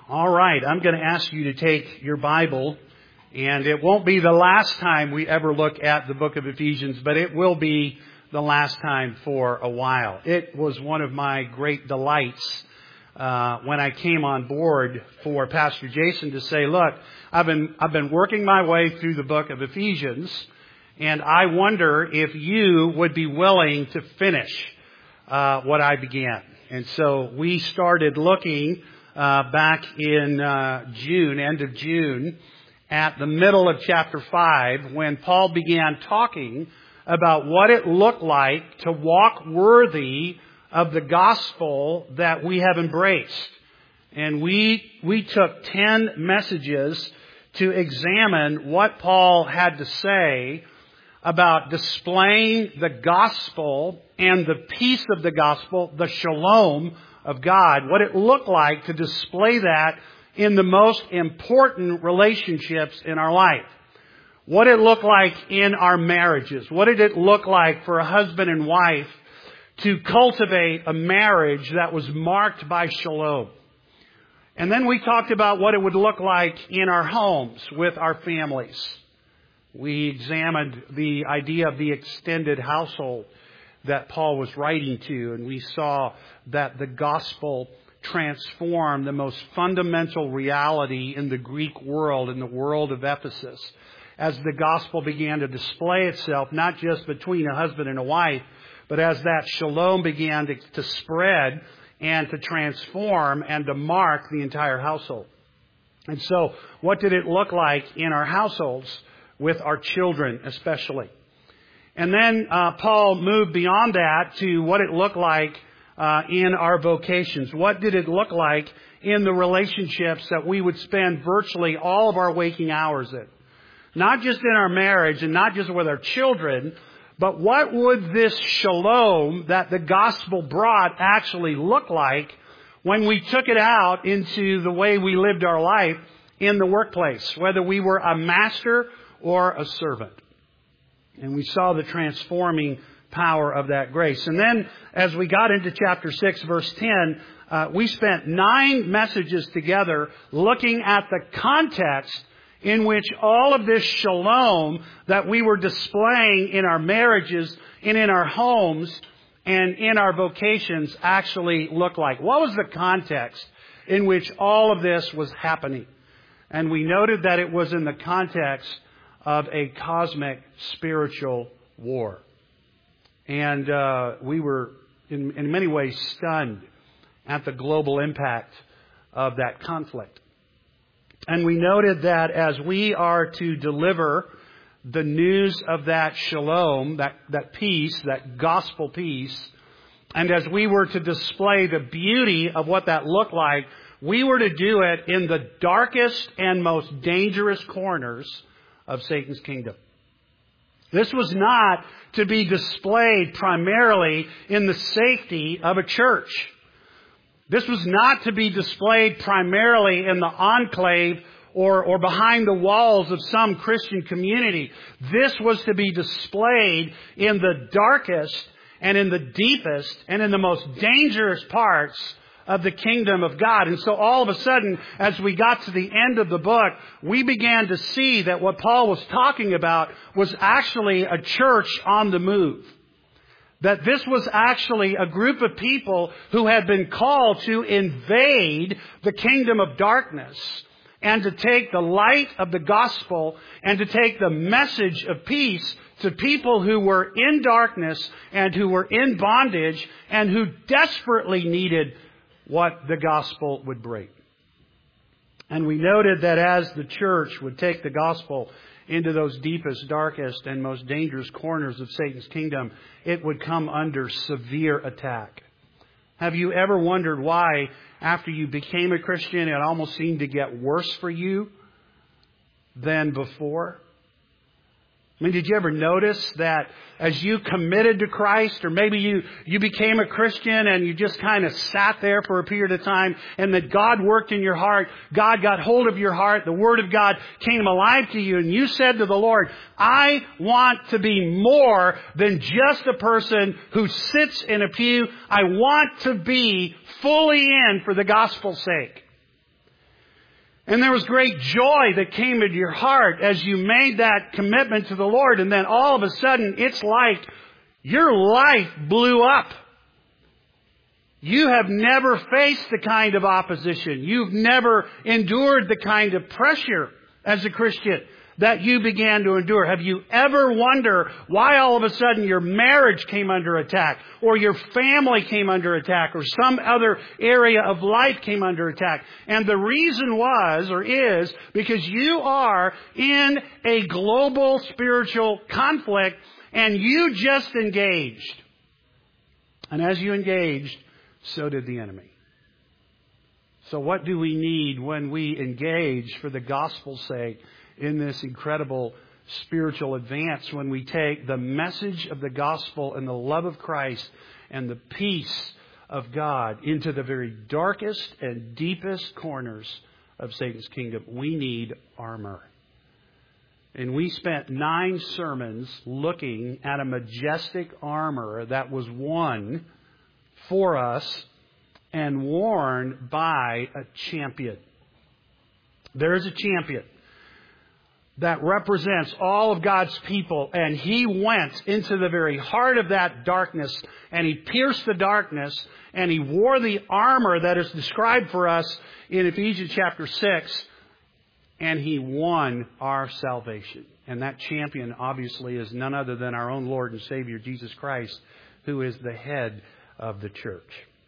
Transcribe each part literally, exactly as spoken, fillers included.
All right, I'm going to ask you to take your Bible, and it won't be the last time we ever look at the book of Ephesians, but it will be the last time for a while. It was one of my great delights uh, when I came on board for Pastor Jason to say, look, I've been I've been working my way through the book of Ephesians, and I wonder if you would be willing to finish uh, what I began. And so we started looking Uh, back in uh, June, end of June, at the middle of chapter five, when Paul began talking about what it looked like to walk worthy of the gospel that we have embraced. And we we took ten messages to examine what Paul had to say about displaying the gospel and the peace of the gospel, the shalom of God, what it looked like to display that in the most important relationships in our life. What it looked like in our marriages. What did it look like for a husband and wife to cultivate a marriage that was marked by shalom? And then we talked about what it would look like in our homes with our families. We examined the idea of the extended household that Paul was writing to, and we saw that the gospel transformed the most fundamental reality in the Greek world, in the world of Ephesus, as the gospel began to display itself, not just between a husband and a wife, but as that shalom began to, to spread and to transform and to mark the entire household. And so, what did it look like in our households with our children especially? And then uh, Paul moved beyond that to what it looked like uh, in our vocations. What did it look like in the relationships that we would spend virtually all of our waking hours in? Not just in our marriage and not just with our children, but what would this shalom that the gospel brought actually look like when we took it out into the way we lived our life in the workplace, whether we were a master or a servant? And we saw the transforming power of that grace. And then as we got into chapter six, verse ten, uh, we spent nine messages together looking at the context in which all of this shalom that we were displaying in our marriages and in our homes and in our vocations actually looked like. What was the context in which all of this was happening? And we noted that it was in the context of a cosmic spiritual war. And uh, we were, in, in many ways, stunned at the global impact of that conflict. And we noted that as we are to deliver the news of that shalom, that, that peace, that gospel peace, and as we were to display the beauty of what that looked like, we were to do it in the darkest and most dangerous corners of Satan's kingdom. This was not to be displayed primarily in the safety of a church. This was not to be displayed primarily in the enclave or, or behind the walls of some Christian community. This was to be displayed in the darkest and in the deepest and in the most dangerous parts of the kingdom of God. And so all of a sudden, as we got to the end of the book, we began to see that what Paul was talking about was actually a church on the move. That this was actually a group of people who had been called to invade the kingdom of darkness and to take the light of the gospel and to take the message of peace to people who were in darkness and who were in bondage and who desperately needed what the gospel would bring. And we noted that as the church would take the gospel into those deepest, darkest, and most dangerous corners of Satan's kingdom, it would come under severe attack. Have you ever wondered why, after you became a Christian, it almost seemed to get worse for you than before? I mean, did you ever notice that as you committed to Christ, or maybe you, you became a Christian and you just kind of sat there for a period of time, and that God worked in your heart, God got hold of your heart, the Word of God came alive to you, and you said to the Lord, I want to be more than just a person who sits in a pew. I want to be fully in for the gospel's sake. And there was great joy that came into your heart as you made that commitment to the Lord. And then all of a sudden, it's like your life blew up. You have never faced the kind of opposition. You've never endured the kind of pressure as a Christian that you began to endure. Have you ever wondered why all of a sudden your marriage came under attack, or your family came under attack, or some other area of life came under attack? And the reason was, or is, because you are in a global spiritual conflict and you just engaged. And as you engaged, so did the enemy. So what do we need when we engage for the gospel's sake in this incredible spiritual advance, when we take the message of the gospel and the love of Christ and the peace of God into the very darkest and deepest corners of Satan's kingdom? We need armor. And we spent nine sermons looking at a majestic armor that was won for us and worn by a champion. There is a champion that represents all of God's people, and He went into the very heart of that darkness, and He pierced the darkness, and He wore the armor that is described for us in Ephesians chapter six, and He won our salvation. And that champion obviously is none other than our own Lord and Savior, Jesus Christ, who is the head of the church.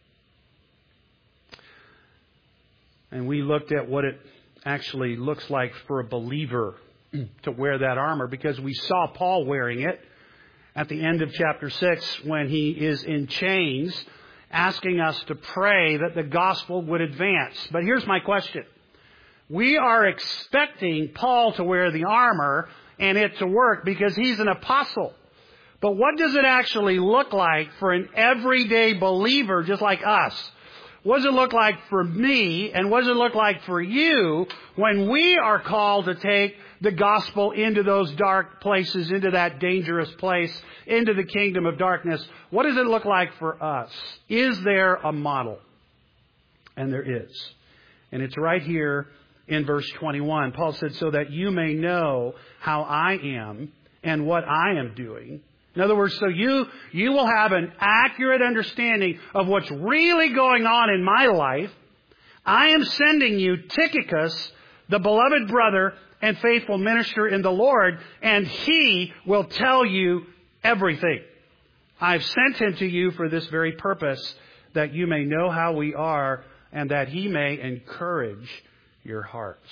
And we looked at what it actually looks like for a believer to wear that armor, because we saw Paul wearing it at the end of chapter six when he is in chains, asking us to pray that the gospel would advance. But here's my question. We are expecting Paul to wear the armor and it to work because he's an apostle. But what does it actually look like for an everyday believer just like us? What does it look like for me, and what does it look like for you when we are called to take the gospel into those dark places, into that dangerous place, into the kingdom of darkness? What does it look like for us? Is there a model? And there is. And it's right here in verse twenty-one. Paul said, so that you may know how I am and what I am doing. In other words, so you, you will have an accurate understanding of what's really going on in my life. I am sending you Tychicus, the beloved brother and faithful minister in the Lord, and he will tell you everything. I've sent him to you for this very purpose, that you may know how we are and that he may encourage your hearts.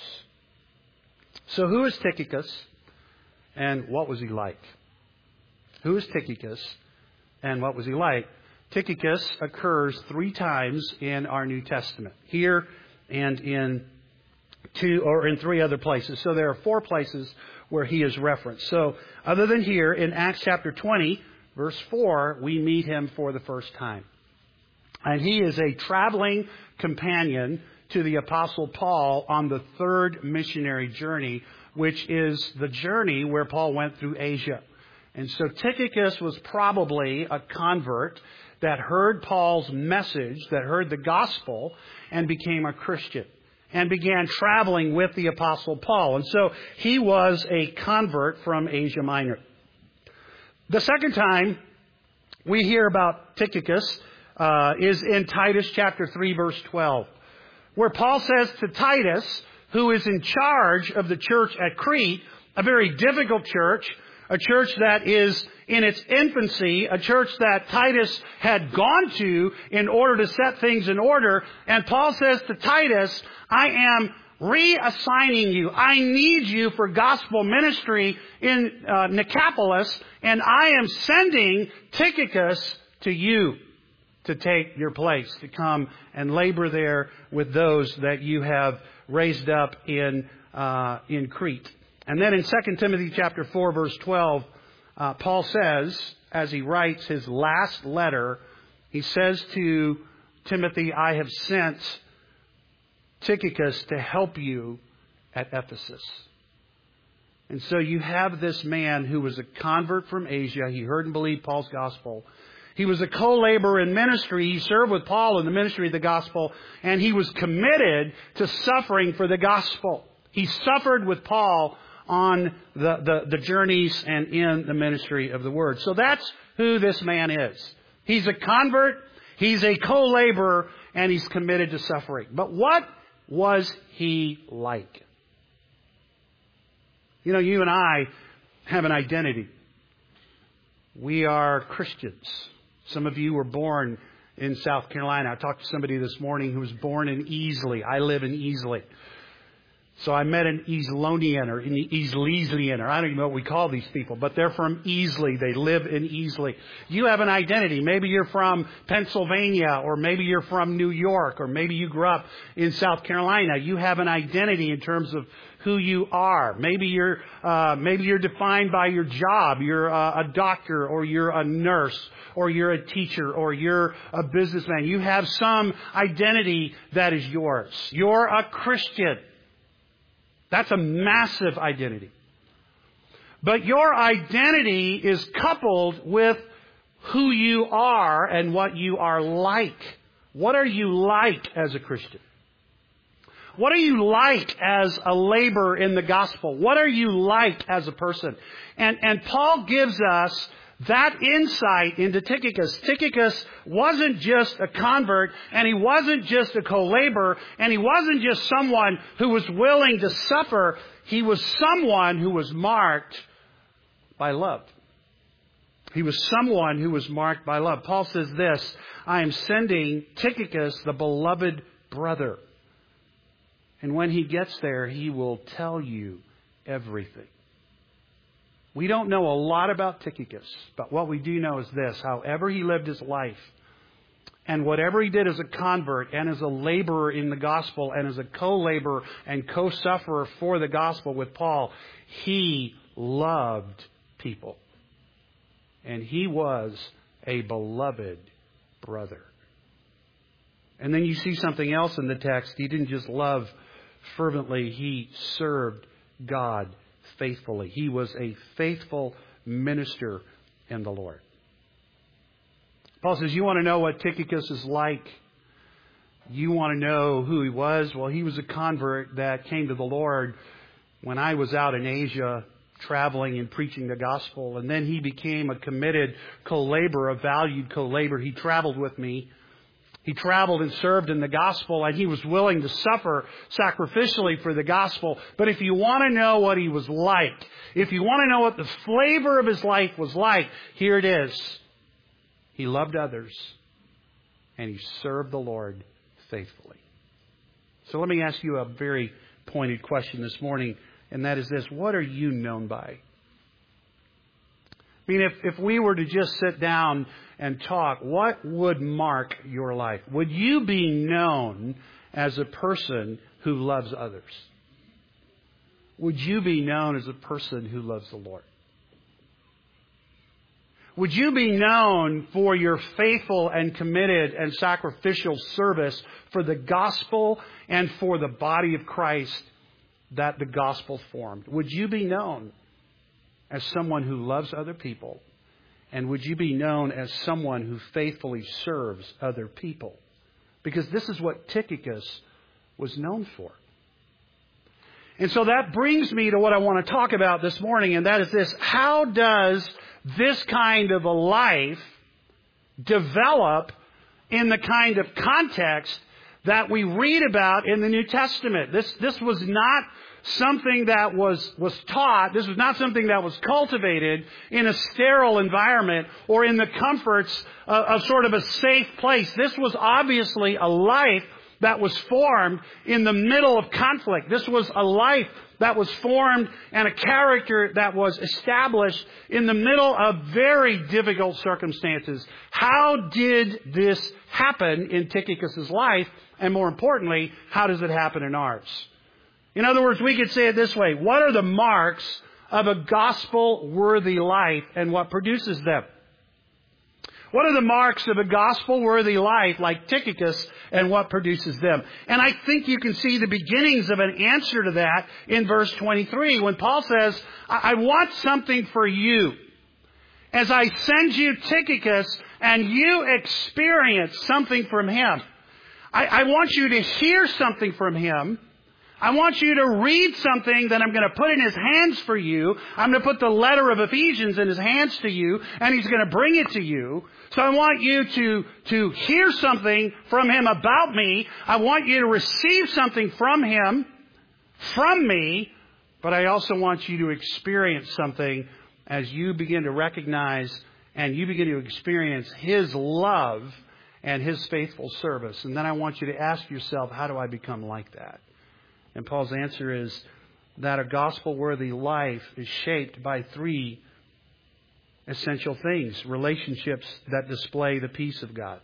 So who is Tychicus, and what was he like? Who is Tychicus, and what was he like? Tychicus occurs three times in our New Testament, here and in two or in three other places. So there are four places where he is referenced. So other than here in Acts chapter twenty, verse four, we meet him for the first time. And he is a traveling companion to the Apostle Paul on the third missionary journey, which is the journey where Paul went through Asia. And so Tychicus was probably a convert that heard Paul's message, that heard the gospel, and became a Christian, and began traveling with the Apostle Paul. And so he was a convert from Asia Minor. The second time we hear about Tychicus uh, is in Titus chapter three, verse twelve, where Paul says to Titus, who is in charge of the church at Crete, a very difficult church, a church that is in its infancy, a church that Titus had gone to in order to set things in order. And Paul says to Titus, I am reassigning you. I need you for gospel ministry in uh, Nicopolis, and I am sending Tychicus to you to take your place, to come and labor there with those that you have raised up in uh, in Crete. And then in Second Timothy chapter four, verse twelve, uh, Paul says, as he writes his last letter, he says to Timothy, I have sent Tychicus to help you at Ephesus. And so you have this man who was a convert from Asia. He heard and believed Paul's gospel. He was a co-laborer in ministry. He served with Paul in the ministry of the gospel, and he was committed to suffering for the gospel. He suffered with Paul on the, the, the journeys and in the ministry of the word. So that's who this man is. He's a convert, he's a co-laborer, and he's committed to suffering. But what was he like? You know, you and I have an identity. We are Christians. Some of you were born in South Carolina. I talked to somebody this morning who was born in Easley. I live in Easley. So I met an Easlonian or an Easlesian, or I don't even know what we call these people, but they're from Easley. They live in Easley. You have an identity. Maybe you're from Pennsylvania, or maybe you're from New York, or maybe you grew up in South Carolina. You have an identity in terms of who you are. Maybe you're uh, maybe you're defined by your job. You're uh, a doctor, or you're a nurse, or you're a teacher, or you're a businessman. You have some identity that is yours. You're a Christian. That's a massive identity. But your identity is coupled with who you are and what you are like. What are you like as a Christian? What are you like as a laborer in the gospel? What are you like as a person? And, and Paul gives us that insight into Tychicus. Tychicus wasn't just a convert, and he wasn't just a co-laborer, and he wasn't just someone who was willing to suffer. He was someone who was marked by love. He was someone who was marked by love. Paul says this, I am sending Tychicus, the beloved brother. And when he gets there, he will tell you everything. We don't know a lot about Tychicus, but what we do know is this. However he lived his life, and whatever he did as a convert and as a laborer in the gospel and as a co-laborer and co-sufferer for the gospel with Paul, he loved people. And he was a beloved brother. And then you see something else in the text. He didn't just love fervently, he served God faithfully. He was a faithful minister in the Lord. Paul says, you want to know what Tychicus is like? You want to know who he was? Well, he was a convert that came to the Lord when I was out in Asia traveling and preaching the gospel. And then he became a committed co-laborer, a valued co-laborer. He traveled with me. He traveled and served in the gospel, and he was willing to suffer sacrificially for the gospel. But if you want to know what he was like, if you want to know what the flavor of his life was like, here it is. He loved others, and he served the Lord faithfully. So let me ask you a very pointed question this morning, and that is this. What are you known by? I mean, if, if we were to just sit down and talk, what would mark your life? Would you be known as a person who loves others? Would you be known as a person who loves the Lord? Would you be known for your faithful and committed and sacrificial service for the gospel and for the body of Christ that the gospel formed? Would you be known as someone who loves other people? And would you be known as someone who faithfully serves other people? Because this is what Tychicus was known for. And so that brings me to what I want to talk about this morning, and that is this. How does this kind of a life develop in the kind of context that we read about in the New Testament? This, this was not something that was, was taught. This was not something that was cultivated in a sterile environment or in the comforts of, of sort of a safe place. This was obviously a life that was formed in the middle of conflict. This was a life that was formed and a character that was established in the middle of very difficult circumstances. How did this happen in Tychicus' life? And more importantly, how does it happen in ours? In other words, we could say it this way. What are the marks of a gospel-worthy life and what produces them? What are the marks of a gospel-worthy life like Tychicus and what produces them? And I think you can see the beginnings of an answer to that in verse twenty-three when Paul says, I, I want something for you. As I send you Tychicus and you experience something from Him. I, I want you to hear something from Him. I want you to read something that I'm going to put in His hands for you. I'm going to put the letter of Ephesians in His hands to you, and He's going to bring it to you. So I want you to, to hear something from Him about me. I want you to receive something from Him, from me, but I also want you to experience something as you begin to recognize and you begin to experience His love and His faithful service. And then I want you to ask yourself, how do I become like that? And Paul's answer is that a gospel-worthy life is shaped by three essential things. Relationships that display the peace of God.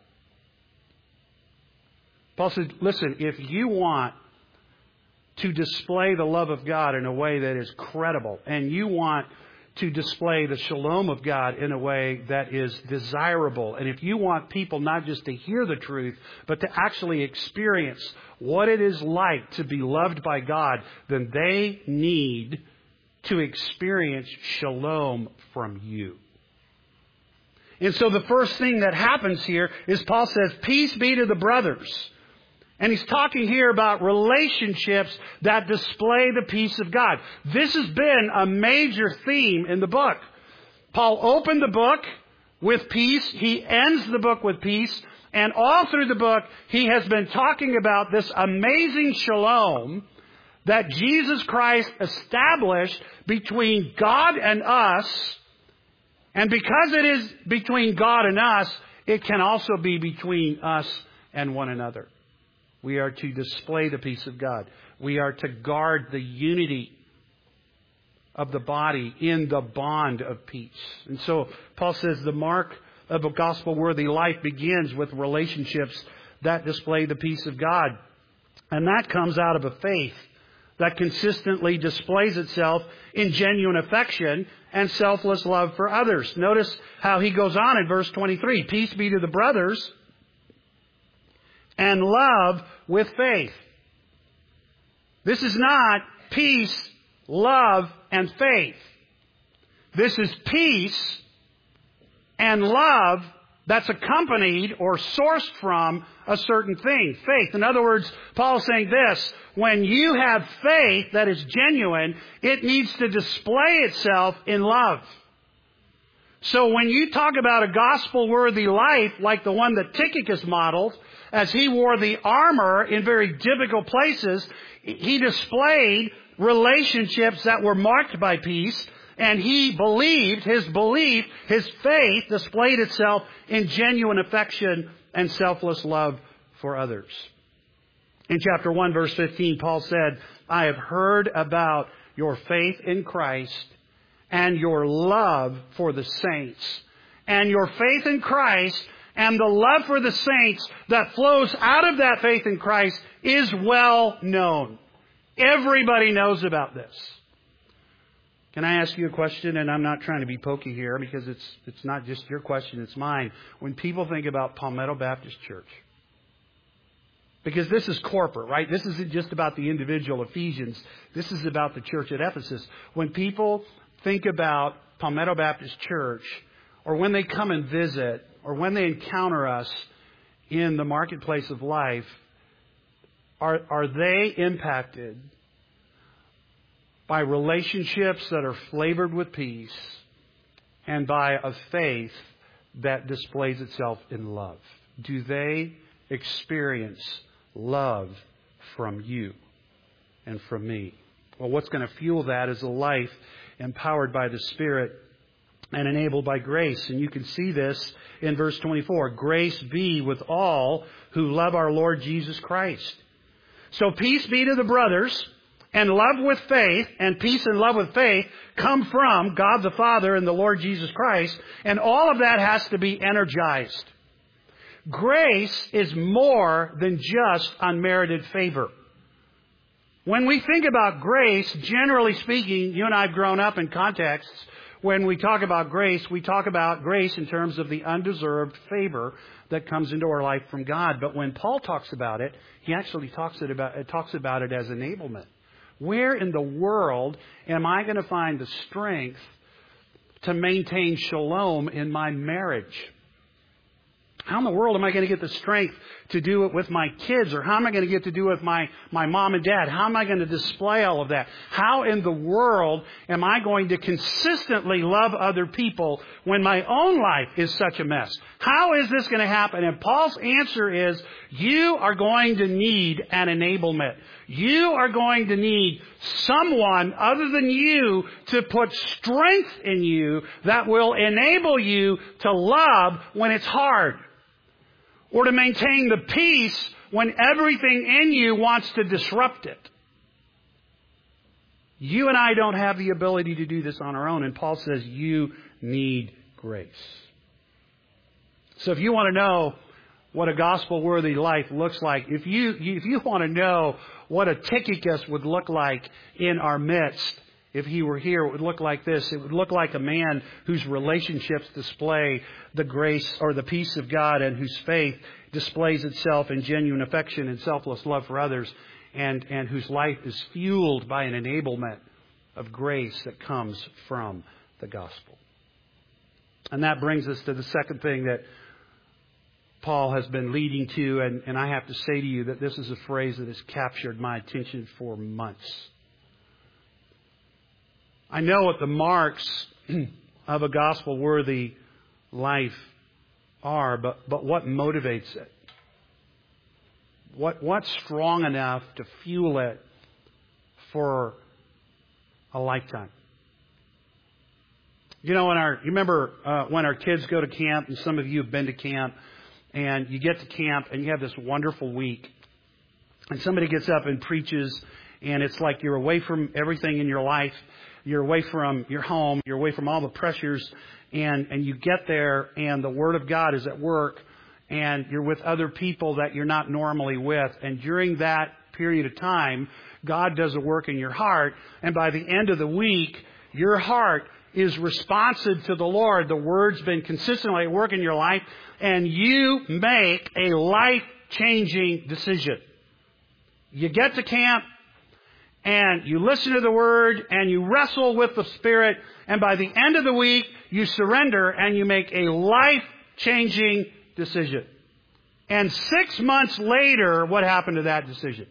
Paul says, listen, if you want to display the love of God in a way that is credible, and you want to display the shalom of God in a way that is desirable, and if you want people not just to hear the truth, but to actually experience what it is like to be loved by God, then they need to experience shalom from you. And so the first thing that happens here is Paul says, peace be to the brothers. And he's talking here about relationships that display the peace of God. This has been a major theme in the book. Paul opened the book with peace. He ends the book with peace. And all through the book, he has been talking about this amazing shalom that Jesus Christ established between God and us. And because it is between God and us, it can also be between us and one another. We are to display the peace of God. We are to guard the unity of the body in the bond of peace. And so Paul says the mark of a gospel-worthy life begins with relationships that display the peace of God. And that comes out of a faith that consistently displays itself in genuine affection and selfless love for others. Notice how he goes on in verse twenty-three. Peace be to the brothers, and love with faith. This is not peace, love, and faith. This is peace and love that's accompanied or sourced from a certain thing. Faith. In other words, Paul's saying this: when you have faith that is genuine, it needs to display itself in love. So when you talk about a gospel-worthy life like the one that Tychicus modeled, as he wore the armor in very difficult places, he displayed relationships that were marked by peace, and he believed, his belief, his faith displayed itself in genuine affection and selfless love for others. In chapter one, verse fifteen, Paul said, I have heard about your faith in Christ and your love for the saints. And your faith in Christ and the love for the saints that flows out of that faith in Christ is well known. Everybody knows about this. Can I ask you a question? And I'm not trying to be pokey here, because it's it's not just your question, it's mine. When people think about Palmetto Baptist Church, because this is corporate, right? This isn't just about the individual Ephesians. This is about the church at Ephesus. When people think about Palmetto Baptist Church, or when they come and visit, or when they encounter us in the marketplace of life, are, are they impacted by relationships that are flavored with peace and by a faith that displays itself in love? Do they experience love from you and from me? Well, what's going to fuel that is a life empowered by the Spirit and enabled by grace. And you can see this in verse twenty-four. Grace be with all who love our Lord Jesus Christ. So peace be to the brothers, and love with faith, and peace and love with faith come from God the Father and the Lord Jesus Christ. And all of that has to be energized. Grace is more than just unmerited favor. When we think about grace, generally speaking, you and I have grown up in contexts. When we talk about grace, we talk about grace in terms of the undeserved favor that comes into our life from God. But when Paul talks about it, he actually talks it about, talks about it as enablement. Where in the world am I going to find the strength to maintain shalom in my marriage? How in the world am I going to get the strength to do it with my kids? Or how am I going to get to do it with my, my mom and dad? How am I going to display all of that? How in the world am I going to consistently love other people when my own life is such a mess? How is this going to happen? And Paul's answer is, you are going to need an enablement. You are going to need someone other than you to put strength in you that will enable you to love when it's hard. Or to maintain the peace when everything in you wants to disrupt it. You and I don't have the ability to do this on our own. And Paul says you need grace. So if you want to know what a gospel-worthy life looks like, if you, if you want to know what a Tychicus would look like in our midst, if he were here, it would look like this. It would look like a man whose relationships display the grace or the peace of God, and whose faith displays itself in genuine affection and selfless love for others, and, and whose life is fueled by an enablement of grace that comes from the gospel. And that brings us to the second thing that Paul has been leading to, and, and I have to say to you that this is a phrase that has captured my attention for months. I know what the marks of a gospel-worthy life are, but, but what motivates it? What, what's strong enough to fuel it for a lifetime? You know, when our, you remember uh, when our kids go to camp, and some of you have been to camp, and you get to camp and you have this wonderful week, and somebody gets up and preaches, and it's like you're away from everything in your life. You're away from your home. You're away from all the pressures. And, and you get there and the Word of God is at work. And you're with other people that you're not normally with. And during that period of time, God does a work in your heart. And by the end of the week, your heart is responsive to the Lord. The Word's been consistently at work in your life. And you make a life-changing decision. You get to camp. And you listen to the Word, and you wrestle with the Spirit, and by the end of the week, you surrender, and you make a life-changing decision. And six months later, what happened to that decision?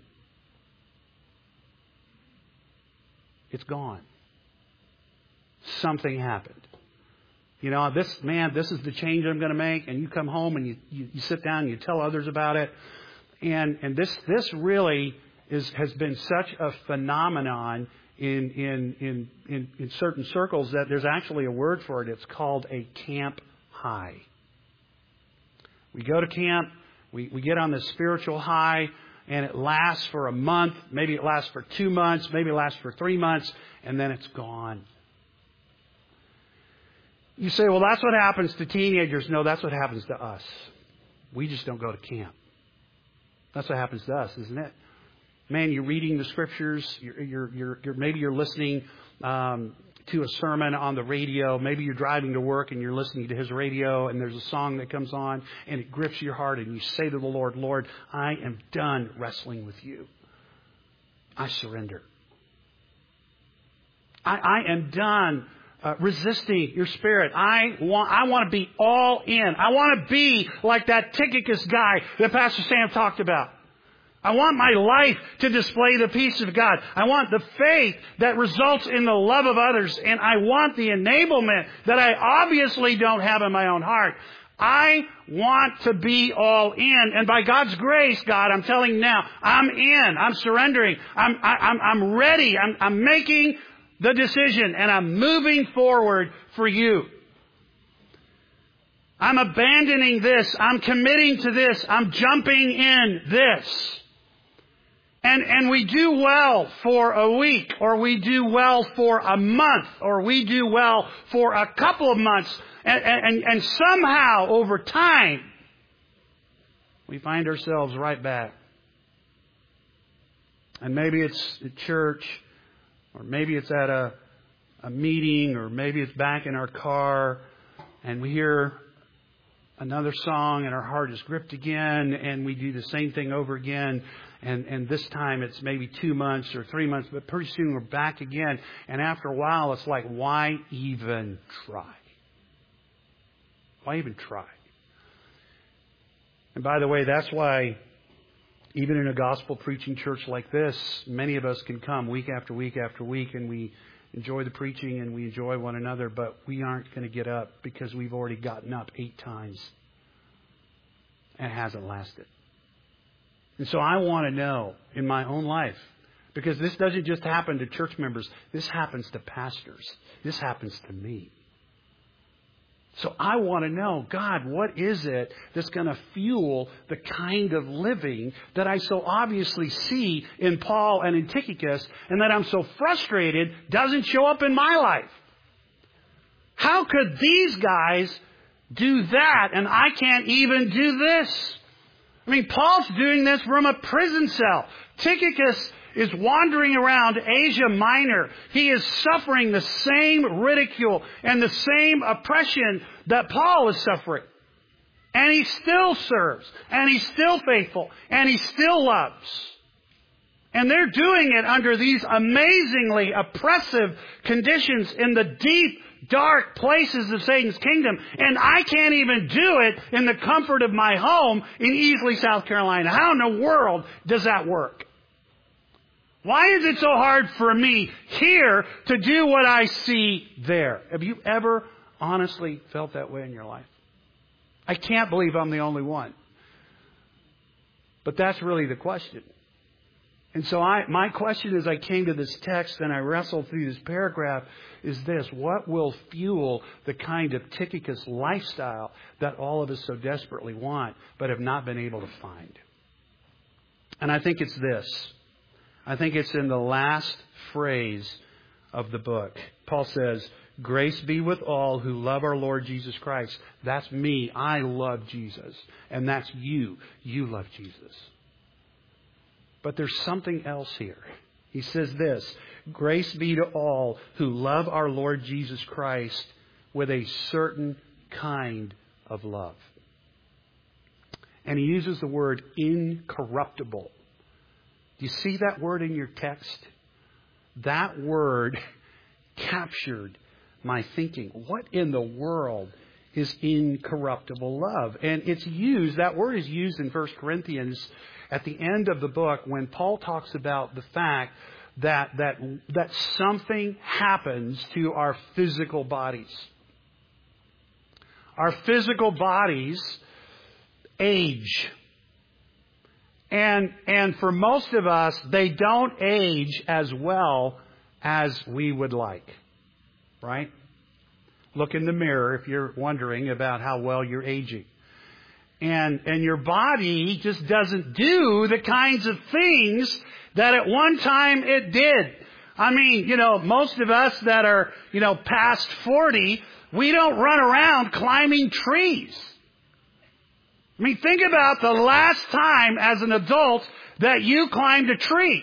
It's gone. Something happened. You know, this, man, this is the change I'm going to make, and you come home, and you, you, you sit down, and you tell others about it, and, and this, this really... Is, has been such a phenomenon in, in, in, in, in certain circles that there's actually a word for it. It's called a camp high. We go to camp, we, we get on this spiritual high, and it lasts for a month, maybe it lasts for two months, maybe it lasts for three months, and then it's gone. You say, well, that's what happens to teenagers. No, that's what happens to us. We just don't go to camp. That's what happens to us, isn't it? Man, you're reading the Scriptures. You're, you're, you're, you're maybe you're listening um, to a sermon on the radio. Maybe you're driving to work and you're listening to his radio, and there's a song that comes on and it grips your heart, and you say to the Lord, Lord, I am done wrestling with you. I surrender. I, I am done uh, resisting your Spirit. I want, I want to be all in. I want to be like that Tychicus guy that Pastor Sam talked about. I want my life to display the peace of God. I want the faith that results in the love of others. And I want the enablement that I obviously don't have in my own heart. I want to be all in. And by God's grace, God, I'm telling you now, I'm in. I'm surrendering. I'm, I, I'm, I'm ready. I'm, I'm making the decision. And I'm moving forward for you. I'm abandoning this. I'm committing to this. I'm jumping in this. And, and we do well for a week, or we do well for a month, or we do well for a couple of months. And, and, and somehow, over time, we find ourselves right back. And maybe it's at church, or maybe it's at a, a meeting, or maybe it's back in our car, and we hear another song and our heart is gripped again, and we do the same thing over again. And, and this time it's maybe two months or three months, but pretty soon we're back again. And after a while, it's like, why even try? Why even try? And by the way, that's why even in a gospel preaching church like this, many of us can come week after week after week and we enjoy the preaching and we enjoy one another, but we aren't going to get up because we've already gotten up eight times and it hasn't lasted. And so I want to know in my own life, because this doesn't just happen to church members. This happens to pastors. This happens to me. So I want to know, God, what is it that's going to fuel the kind of living that I so obviously see in Paul and in Tychicus, and that I'm so frustrated doesn't show up in my life? How could these guys do that and I can't even do this? I mean, Paul's doing this from a prison cell. Tychicus is wandering around Asia Minor. He is suffering the same ridicule and the same oppression that Paul is suffering. And he still serves. And he's still faithful. And he still loves. And they're doing it under these amazingly oppressive conditions in the deep, dark places of Satan's kingdom. And I can't even do it in the comfort of my home in Easley, South Carolina. How in the world does that work? Why is it so hard for me here to do what I see there? Have you ever honestly felt that way in your life? I can't believe I'm the only one. But that's really the question. And so I, my question as I came to this text and I wrestled through this paragraph is this: what will fuel the kind of Tychicus lifestyle that all of us so desperately want but have not been able to find? And I think it's this. I think it's in the last phrase of the book. Paul says, grace be with all who love our Lord Jesus Christ. That's me. I love Jesus. And that's you. You love Jesus. But there's something else here. He says this: grace be to all who love our Lord Jesus Christ with a certain kind of love. And he uses the word incorruptible. Do you see that word in your text? That word captured my thinking. What in the world is incorruptible love? And it's used, that word is used in First Corinthians at the end of the book when Paul talks about the fact that that that something happens to our physical bodies. Our physical bodies age. And and for most of us, they don't age as well as we would like. Right? Look in the mirror if you're wondering about how well you're aging. And and your body just doesn't do the kinds of things that at one time it did. I mean, you know, most of us that are, you know, past forty, we don't run around climbing trees. I mean, think about the last time as an adult that you climbed a tree.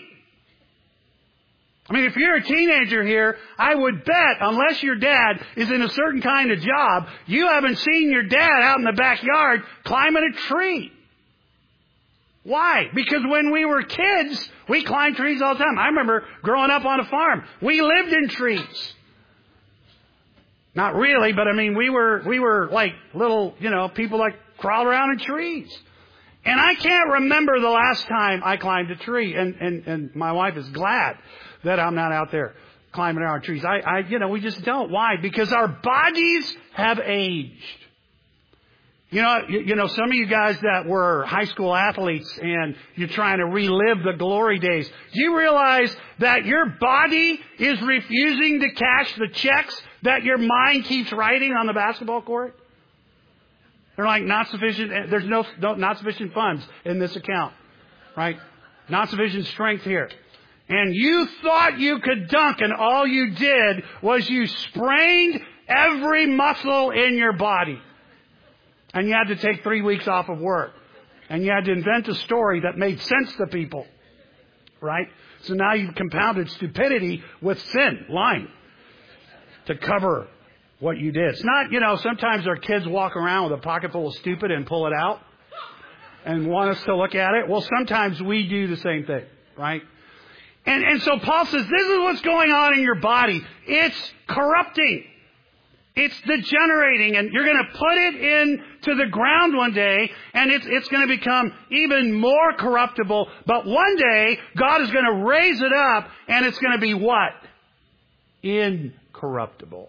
I mean, if you're a teenager here, I would bet, unless your dad is in a certain kind of job, you haven't seen your dad out in the backyard climbing a tree. Why? Because when we were kids, we climbed trees all the time. I remember growing up on a farm. We lived in trees. Not really, but I mean, we were, we were like little, you know, people like crawl around in trees. And I can't remember the last time I climbed a tree. And, and, and my wife is glad that I'm not out there climbing around trees. I, I, you know, we just don't. Why? Because our bodies have aged. You know, you, you know, some of you guys that were high school athletes and you're trying to relive the glory days. Do you realize that your body is refusing to cash the checks that your mind keeps writing on the basketball court? They're like, not sufficient, there's no, no, not sufficient funds in this account, right? Not sufficient strength here. And you thought you could dunk, and all you did was you sprained every muscle in your body. And you had to take three weeks off of work. And you had to invent a story that made sense to people, right? So now you've compounded stupidity with sin, lying, to cover what you did. It's not, you know, sometimes our kids walk around with a pocket full of stupid and pull it out and want us to look at it. Well, sometimes we do the same thing, right? And, and so Paul says, this is what's going on in your body. It's corrupting. It's degenerating, and you're going to put it into the ground one day, and it's, it's going to become even more corruptible. But one day, God is going to raise it up, and it's going to be what? Incorruptible.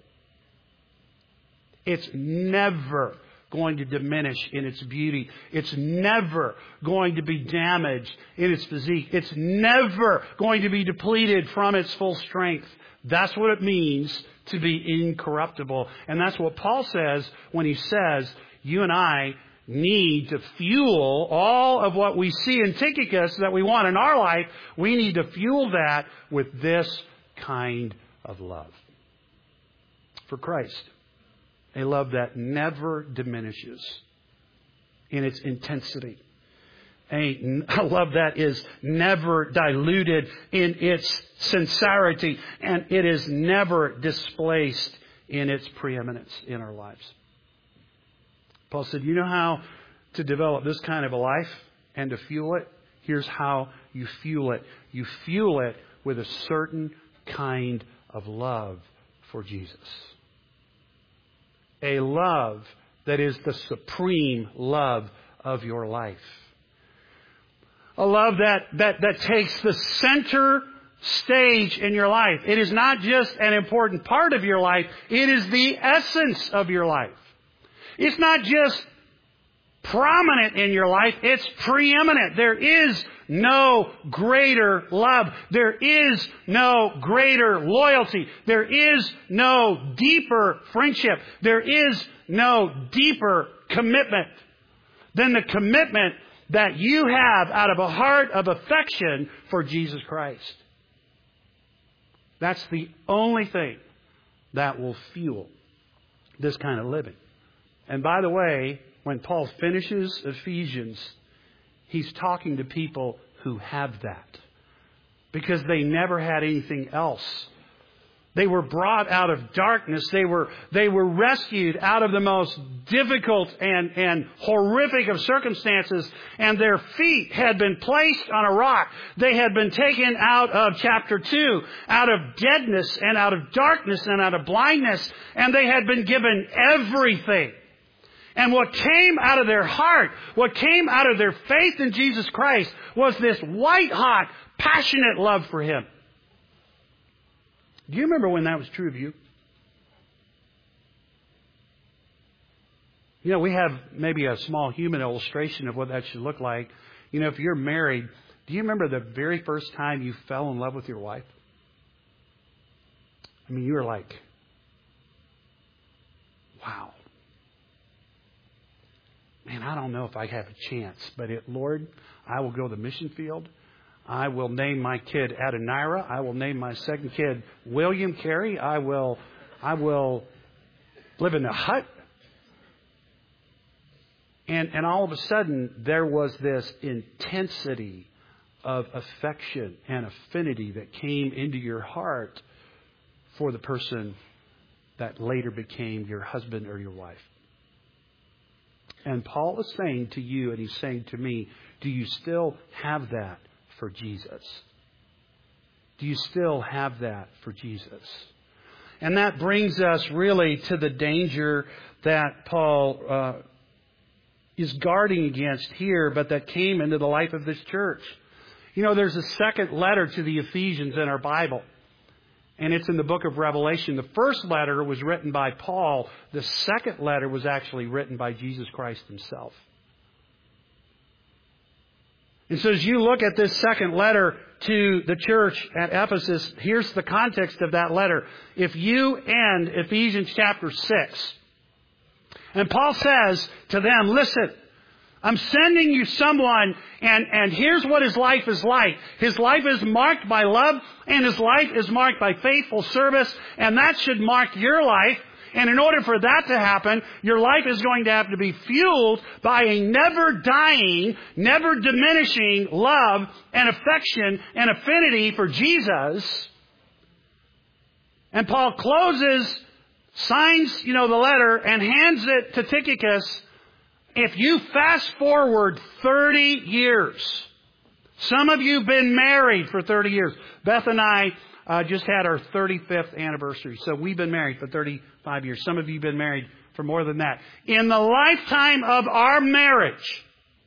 It's never going to diminish in its beauty. It's never going to be damaged in its physique. It's never going to be depleted from its full strength. That's what it means to be incorruptible. And that's what Paul says when he says, you and I need to fuel all of what we see in Tychicus that we want in our life. We need to fuel that with this kind of love for Christ. A love that never diminishes in its intensity. A love that is never diluted in its sincerity, and it is never displaced in its preeminence in our lives. Paul said, you know how to develop this kind of a life and to fuel it? Here's how you fuel it. You fuel it with a certain kind of love for Jesus. A love that is the supreme love of your life. A love that, that, that takes the center stage in your life. It is not just an important part of your life. It is the essence of your life. It's not just prominent in your life. It's preeminent. There is no greater love. There is no greater loyalty. There is no deeper friendship. There is no deeper commitment than the commitment that you have out of a heart of affection for Jesus Christ. That's the only thing that will fuel this kind of living. And by the way, when Paul finishes Ephesians, he's talking to people who have that, because they never had anything else. They were brought out of darkness. They were, they were rescued out of the most difficult and, and horrific of circumstances, and their feet had been placed on a rock. They had been taken out of chapter two, out of deadness and out of darkness and out of blindness, and they had been given everything. And what came out of their heart, what came out of their faith in Jesus Christ, was this white-hot, passionate love for Him. Do you remember when that was true of you? You know, we have maybe a small human illustration of what that should look like. You know, if you're married, do you remember the very first time you fell in love with your wife? I mean, you were like, wow. Man, I don't know if I have a chance, but it, Lord, I will go to the mission field. I will name my kid Adonira. I will name my second kid William Carey. I will, I will live in a hut. And, and all of a sudden, there was this intensity of affection and affinity that came into your heart for the person that later became your husband or your wife. And Paul is saying to you, and he's saying to me, do you still have that for Jesus? Do you still have that for Jesus? And that brings us really to the danger that Paul uh, is guarding against here, but that came into the life of this church. You know, there's a second letter to the Ephesians in our Bible, and it's in the book of Revelation. The first letter was written by Paul. The second letter was actually written by Jesus Christ Himself. And so as you look at this second letter to the church at Ephesus, here's the context of that letter. If you end Ephesians chapter six, and Paul says to them, listen, I'm sending you someone, and, and here's what his life is like. His life is marked by love, and his life is marked by faithful service, and that should mark your life. And in order for that to happen, your life is going to have to be fueled by a never-dying, never-diminishing love and affection and affinity for Jesus. And Paul closes, signs, you know, the letter and hands it to Tychicus. If you fast forward thirty years, Some of you have been married for thirty years. Beth and I uh, just had our thirty-fifth anniversary. So we've been married for thirty-five years. Some of you have been married for more than that. In the lifetime of our marriage,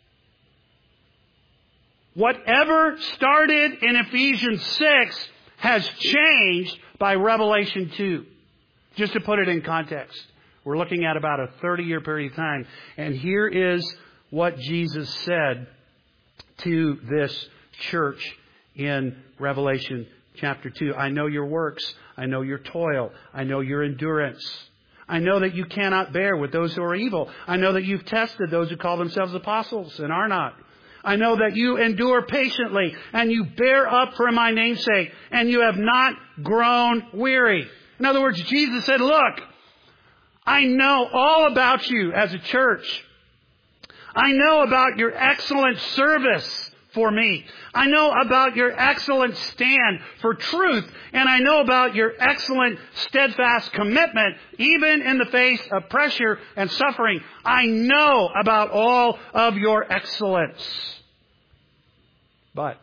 whatever started in Ephesians six has changed by Revelation two. Just to put it in context, we're looking at about a thirty-year period of time. And here is what Jesus said to this church in Revelation chapter two. I know your works. I know your toil. I know your endurance. I know that you cannot bear with those who are evil. I know that you've tested those who call themselves apostles and are not. I know that you endure patiently and you bear up for my name's sake and you have not grown weary. In other words, Jesus said, look, I know all about you as a church. I know about your excellent service for me. I know about your excellent stand for truth. And I know about your excellent steadfast commitment, even in the face of pressure and suffering. I know about all of your excellence. But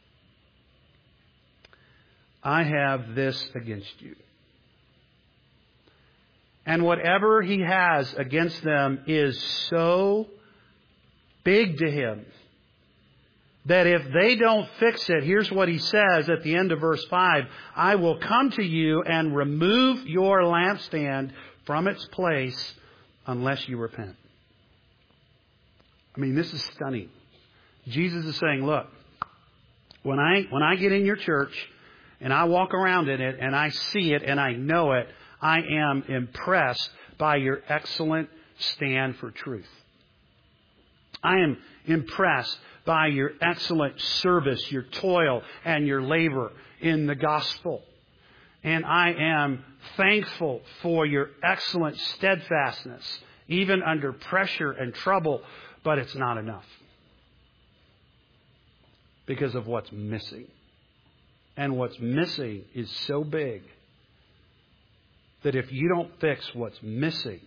I have this against you. And whatever he has against them is so big to him that if they don't fix it, here's what he says at the end of verse five. I will come to you and remove your lampstand from its place unless you repent. I mean, this is stunning. Jesus is saying, look, when I, when I get in your church and I walk around in it and I see it and I know it, I am impressed by your excellent stand for truth. I am impressed by your excellent service, your toil, and your labor in the gospel. And I am thankful for your excellent steadfastness, even under pressure and trouble, but it's not enough because of what's missing. And what's missing is so big that if you don't fix what's missing,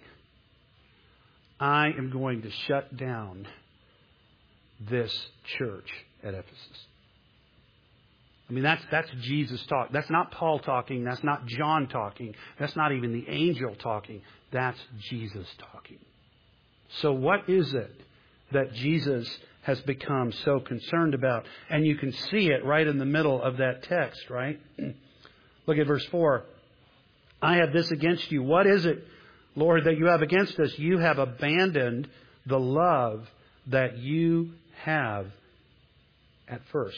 I am going to shut down this church at Ephesus. I mean, that's that's Jesus talk. That's not Paul talking. That's not John talking. That's not even the angel talking. That's Jesus talking. So what is it that Jesus has become so concerned about? And you can see it right in the middle of that text, right? Look at verse four. I have this against you. What is it, Lord, that you have against us? You have abandoned the love that you have at first.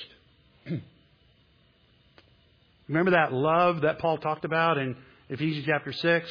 Remember that love that Paul talked about in Ephesians chapter six?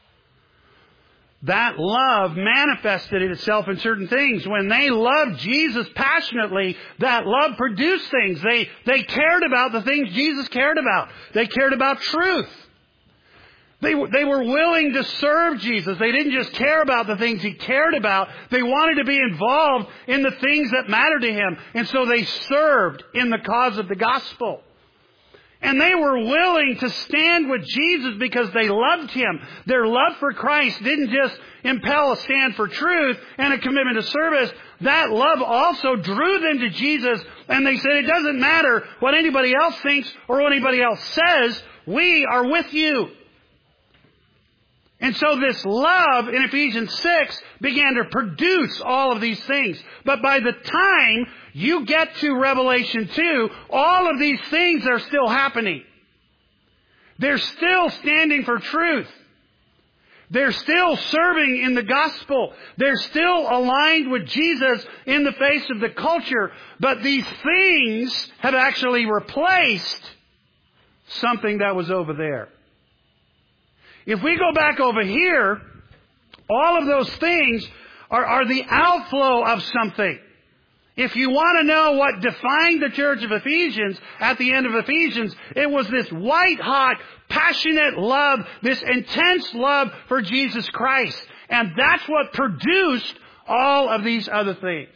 That love manifested itself in certain things. When they loved Jesus passionately, that love produced things. They, they cared about the things Jesus cared about. They cared about truth. They, they were willing to serve Jesus. They didn't just care about the things He cared about. They wanted to be involved in the things that mattered to Him. And so they served in the cause of the gospel. And they were willing to stand with Jesus because they loved Him. Their love for Christ didn't just impel a stand for truth and a commitment to service. That love also drew them to Jesus. And they said, it doesn't matter what anybody else thinks or what anybody else says. We are with you. And so this love in Ephesians six began to produce all of these things. But by the time you get to Revelation two, all of these things are still happening. They're still standing for truth. They're still serving in the gospel. They're still aligned with Jesus in the face of the culture. But these things have actually replaced something that was over there. If we go back over here, all of those things are, are the outflow of something. If you want to know what defined the church of Ephesians at the end of Ephesians, it was this white-hot, passionate love, this intense love for Jesus Christ. And that's what produced all of these other things.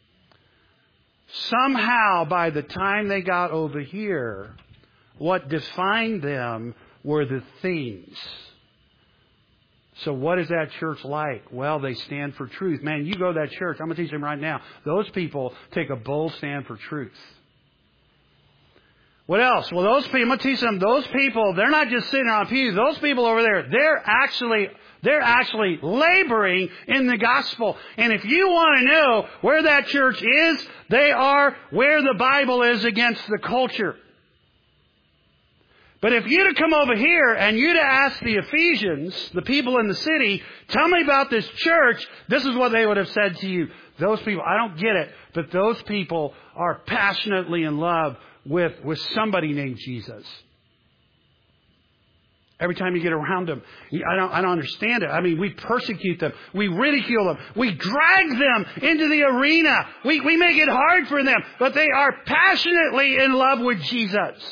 Somehow, by the time they got over here, what defined them were the things. So what is that church like? Well, they stand for truth. Man, you go to that church. I'm going to teach them right now. Those people take a bold stand for truth. What else? Well, those people, I'm going to teach them, those people, they're not just sitting on pews. Those people over there, they're actually, they're actually laboring in the gospel. And if you want to know where that church is, they are where the Bible is against the culture. But if you'd have come over here and you'd have asked the Ephesians, the people in the city, tell me about this church, this is what they would have said to you. Those people, I don't get it, but those people are passionately in love with, with somebody named Jesus. Every time you get around them, I don't, I don't understand it. I mean, we persecute them. We ridicule them. We drag them into the arena. We, we make it hard for them, but they are passionately in love with Jesus.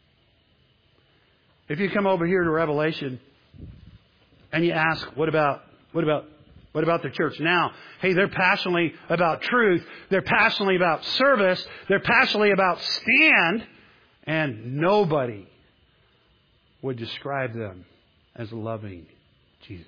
If you come over here to Revelation and you ask, what about, what about, what about the church now? Hey, they're passionately about truth. They're passionately about service. They're passionately about stand. And nobody would describe them as loving Jesus.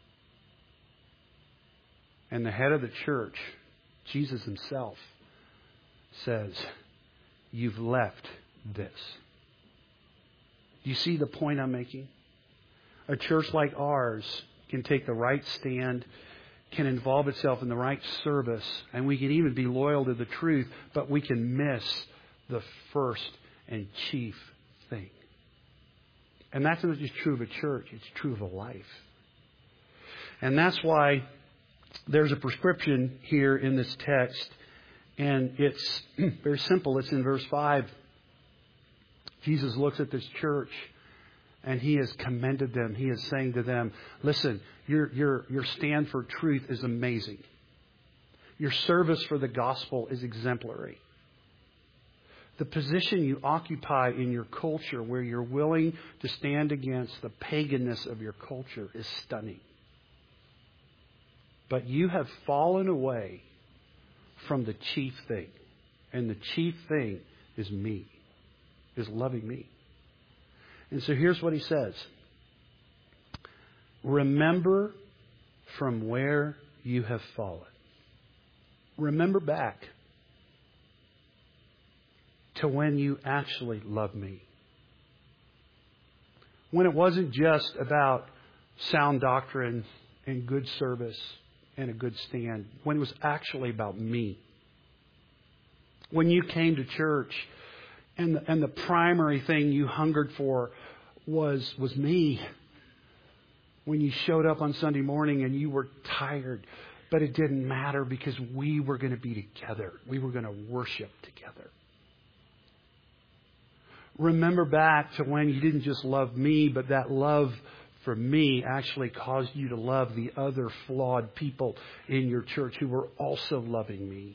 And the head of the church, Jesus himself, says, you've left this. Do you see the point I'm making? A church like ours can take the right stand, can involve itself in the right service, and we can even be loyal to the truth, but we can miss the first and chief thing. And that's not just true of a church, it's true of a life. And that's why there's a prescription here in this text, and it's very simple. It's in verse five. Jesus looks at this church and He has commended them. He is saying to them, listen, your, your, your stand for truth is amazing. Your service for the gospel is exemplary. The position you occupy in your culture where you're willing to stand against the paganness of your culture is stunning. But you have fallen away from the chief thing. And the chief thing is me. Is loving me. And so here's what He says. Remember from where you have fallen. Remember back to when you actually loved me. When it wasn't just about sound doctrine and good service and a good stand. When it was actually about me. When you came to church And the, and the primary thing you hungered for was, was me. When you showed up on Sunday morning and you were tired, but it didn't matter because we were going to be together. We were going to worship together. Remember back to when you didn't just love me, but that love for me actually caused you to love the other flawed people in your church who were also loving me.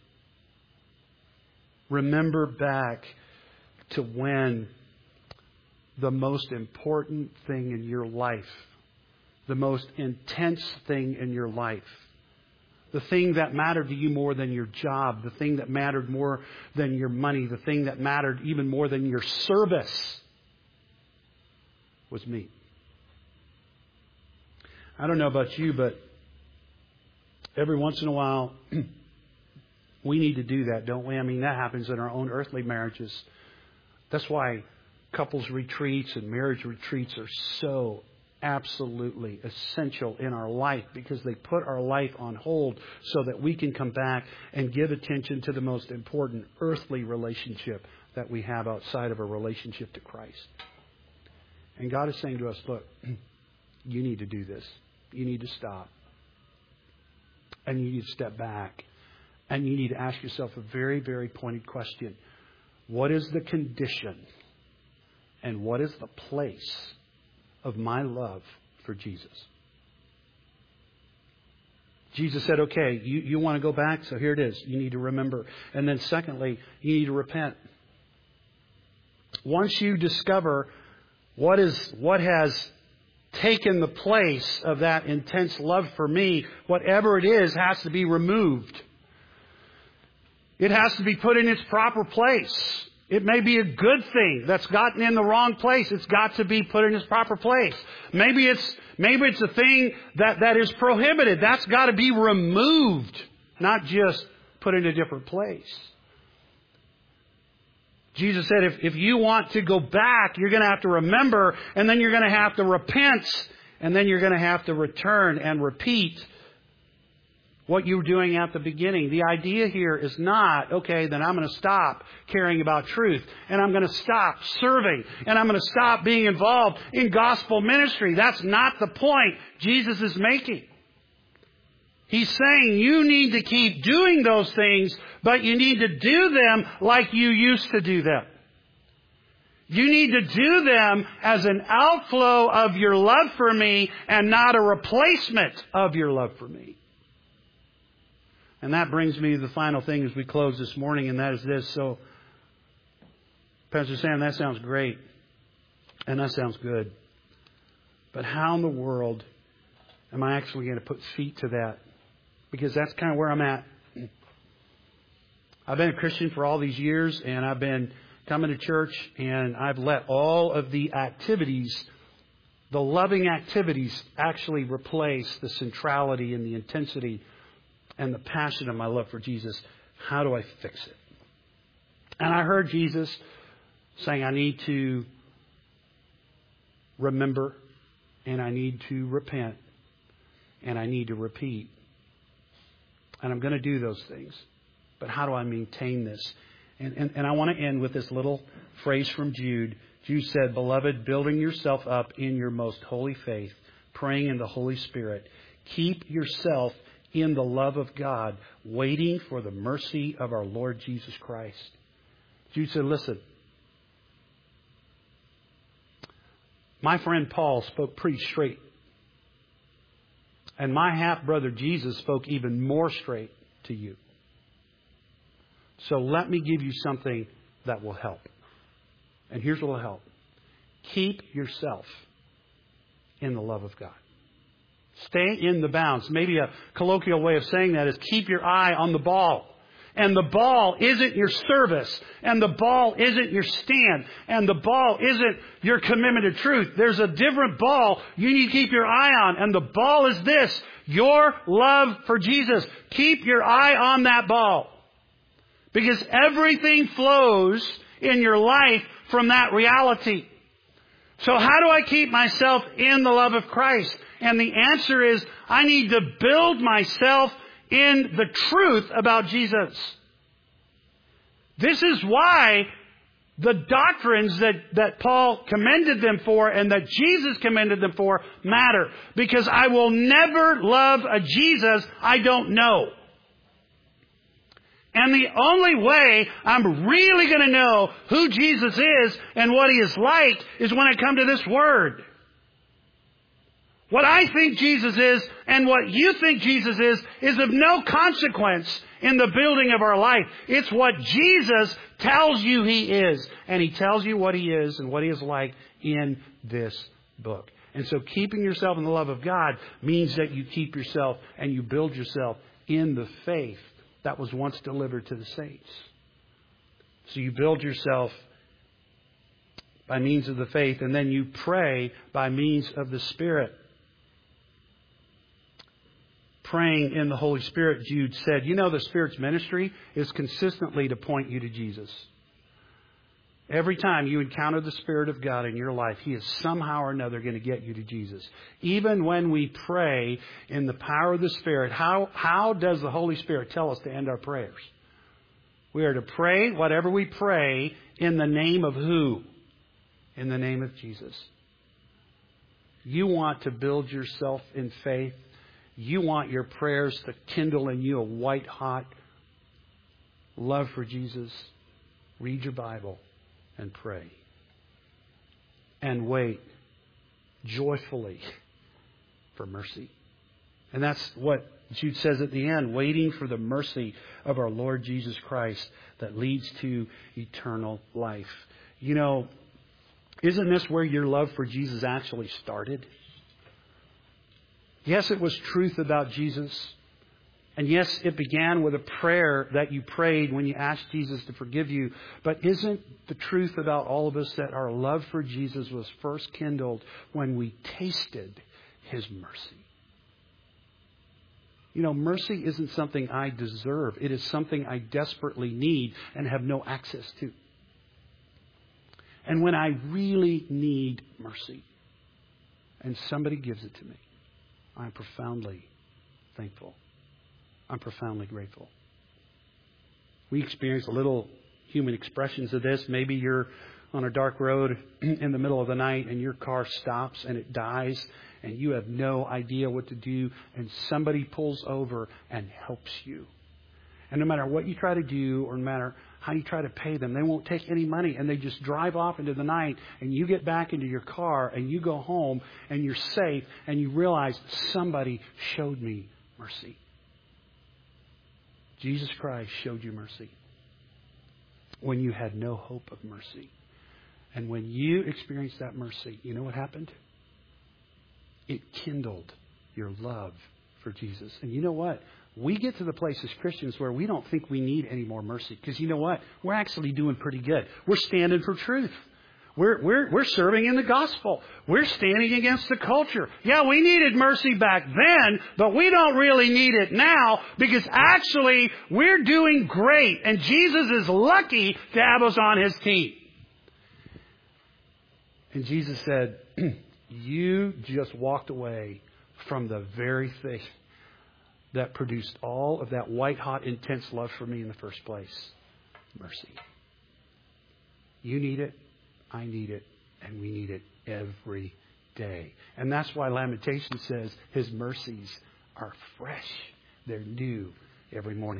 Remember back to when the most important thing in your life, the most intense thing in your life, the thing that mattered to you more than your job, the thing that mattered more than your money, the thing that mattered even more than your service was me. I don't know about you, but every once in a while we need to do that, don't we? I mean, that happens in our own earthly marriages. That's why couples retreats and marriage retreats are so absolutely essential in our life, because they put our life on hold so that we can come back and give attention to the most important earthly relationship that we have outside of a relationship to Christ. And God is saying to us, look, you need to do this. You need to stop. And you need to step back. And you need to ask yourself a very, very pointed question. What is the condition and what is the place of my love for Jesus? Jesus said, okay, you, you want to go back? So here it is. You need to remember. And then secondly, you need to repent. Once you discover what is what has taken the place of that intense love for me, whatever it is has to be removed. It has to be put in its proper place. It may be a good thing that's gotten in the wrong place. It's got to be put in its proper place. Maybe it's maybe it's a thing that, that is prohibited. That's got to be removed, not just put in a different place. Jesus said, if, if you want to go back, you're going to have to remember, and then you're going to have to repent, and then you're going to have to return and repeat what you were doing at the beginning. The idea here is not, okay, then I'm going to stop caring about truth, and I'm going to stop serving, and I'm going to stop being involved in gospel ministry. That's not the point Jesus is making. He's saying you need to keep doing those things, but you need to do them like you used to do them. You need to do them as an outflow of your love for me and not a replacement of your love for me. And that brings me to the final thing as we close this morning, and that is this. So, Pastor Sam, that sounds great, and that sounds good. But how in the world am I actually going to put feet to that? Because that's kind of where I'm at. I've been a Christian for all these years, and I've been coming to church, and I've let all of the activities, the loving activities, actually replace the centrality and the intensity and the passion of my love for Jesus. How do I fix it? And I heard Jesus saying, I need to remember, and I need to repent, and I need to repeat. And I'm going to do those things. But how do I maintain this? And, and, and I want to end with this little phrase from Jude. Jude said, Beloved, building yourself up in your most holy faith, praying in the Holy Spirit, keep yourself in the love of God, waiting for the mercy of our Lord Jesus Christ. Jude said, listen, my friend Paul spoke pretty straight. And my half-brother Jesus spoke even more straight to you. So let me give you something that will help. And here's what will help. Keep yourself in the love of God. Stay in the bounds. Maybe a colloquial way of saying that is keep your eye on the ball. And the ball isn't your service. And the ball isn't your stand. And the ball isn't your commitment to truth. There's a different ball you need to keep your eye on. And the ball is this. Your love for Jesus. Keep your eye on that ball. Because everything flows in your life from that reality. So how do I keep myself in the love of Christ? And the answer is I need to build myself in the truth about Jesus. This is why the doctrines that, that Paul commended them for and that Jesus commended them for matter. Because I will never love a Jesus I don't know. And the only way I'm really going to know who Jesus is and what He is like is when I come to this Word. What I think Jesus is and what you think Jesus is is of no consequence in the building of our life. It's what Jesus tells you He is. And He tells you what He is and what He is like in this book. And so keeping yourself in the love of God means that you keep yourself and you build yourself in the faith that was once delivered to the saints. So you build yourself by means of the faith, and then you pray by means of the Spirit. Praying in the Holy Spirit, Jude said, you know the Spirit's ministry is consistently to point you to Jesus. Every time you encounter the Spirit of God in your life, He is somehow or another going to get you to Jesus. Even when we pray in the power of the Spirit, how, how does the Holy Spirit tell us to end our prayers? We are to pray whatever we pray in the name of who? In the name of Jesus. You want to build yourself in faith. You want your prayers to kindle in you a white hot love for Jesus. Read your Bible. And pray. And wait joyfully for mercy. And that's what Jude says at the end. Waiting for the mercy of our Lord Jesus Christ that leads to eternal life. You know, isn't this where your love for Jesus actually started? Yes, it was truth about Jesus. And yes, it began with a prayer that you prayed when you asked Jesus to forgive you. But isn't the truth about all of us that our love for Jesus was first kindled when we tasted His mercy? You know, mercy isn't something I deserve. It is something I desperately need and have no access to. And when I really need mercy and somebody gives it to me, I'm profoundly thankful. I'm profoundly grateful. We experience little human expressions of this. Maybe you're on a dark road in the middle of the night and your car stops and it dies and you have no idea what to do, and somebody pulls over and helps you. And no matter what you try to do or no matter how you try to pay them, they won't take any money, and they just drive off into the night, and you get back into your car and you go home and you're safe and you realize somebody showed me mercy. Jesus Christ showed you mercy when you had no hope of mercy. And when you experienced that mercy, you know what happened? It kindled your love for Jesus. And you know what? We get to the place as Christians where we don't think we need any more mercy. Because you know what? We're actually doing pretty good. We're standing for truth. We're, we're, we're serving in the gospel. We're standing against the culture. Yeah, we needed mercy back then, but we don't really need it now because actually we're doing great. And Jesus is lucky to have us on His team. And Jesus said, you just walked away from the very thing that produced all of that white-hot, intense love for me in the first place. Mercy. You need it. I need it. And we need it every day. And that's why Lamentations says His mercies are fresh. They're new every morning.